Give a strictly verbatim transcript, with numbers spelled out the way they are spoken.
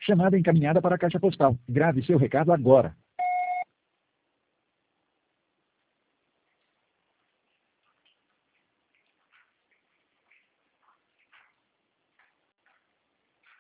Chamada encaminhada para a caixa postal. Grave seu recado agora.